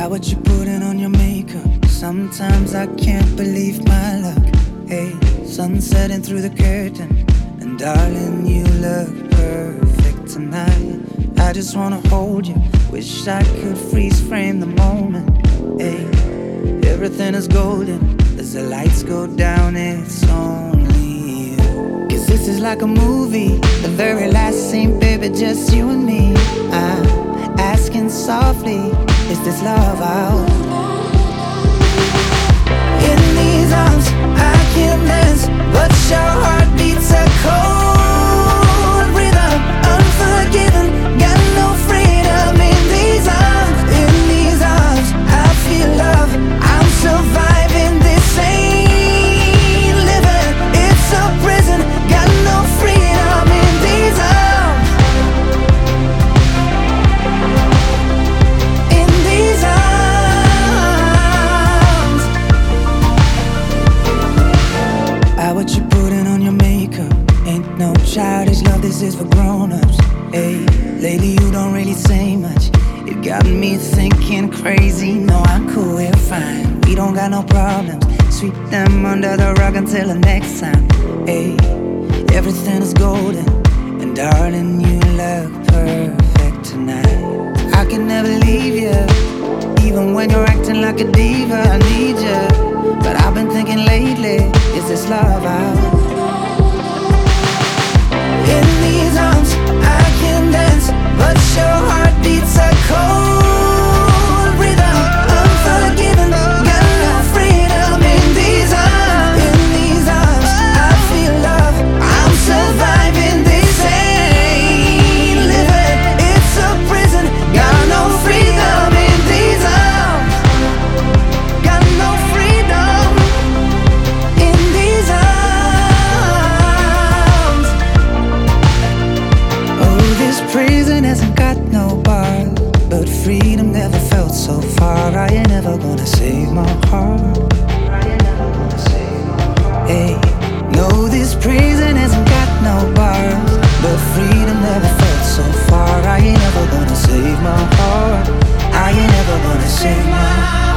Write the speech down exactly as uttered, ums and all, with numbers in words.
what you putting on your makeup? Sometimes I can't believe my luck. Hey, sun setting through the curtain, and darling, you look perfect tonight. I just wanna hold you, wish I could freeze frame the moment. Hey, everything is golden as the lights go down, it's only you. Cause this is like a movie, the very last scene, baby, just you and me. I'm asking softly, is this love out? In these arms, I can't dance, but your heart beats a cold rhythm. Unforgiven, got no freedom. In these arms, in these arms, I feel love. I'm surviving, this ain't living. It's a prison, got no freedom. In these arms, in these arms. I what you putting on your makeup ain't no childish love, this is for grown-ups. Hey, lately you don't really say much. It got me thinking crazy. No, I'm cool, we're fine. We don't got no problems. Sweep them under the rug until the next time. Hey, everything is golden, and darling, you look perfect tonight. I can never leave you, even when you're acting like a diva. I need you, but I've been thinking lately, is this love out? In these arms, I can dance, but your heart beats a cold rhythm. Unforgiven, got no freedom. In these arms, in these arms, I feel love. I'm surviving, this ain't living. It's a prison, got no freedom. In these arms, got no freedom. In these arms. Oh, this prison hasn't got no bars, but freedom never felt so far. I ain't never gonna save my heart. Hey, no, this prison hasn't got no bars, but freedom never felt so far. I ain't never gonna save my heart. I ain't never gonna save my heart.